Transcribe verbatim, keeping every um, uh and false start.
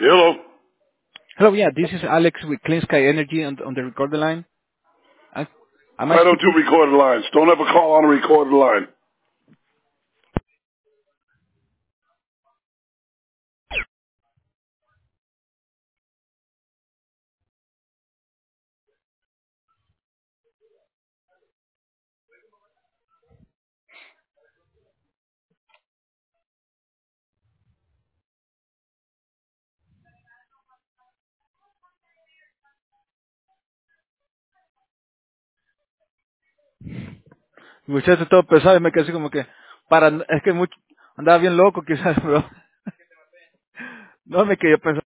Hello. Hello, yeah, this is Alex with Clean Sky Energy on, on the recorded line. I, am I I don't do speaking? recorded lines. Don't ever call on a recorded line. Muchacho todo pesado y me quedé así como que, para, es que mucho, andaba bien loco quizás, bro. No me quedé pensando.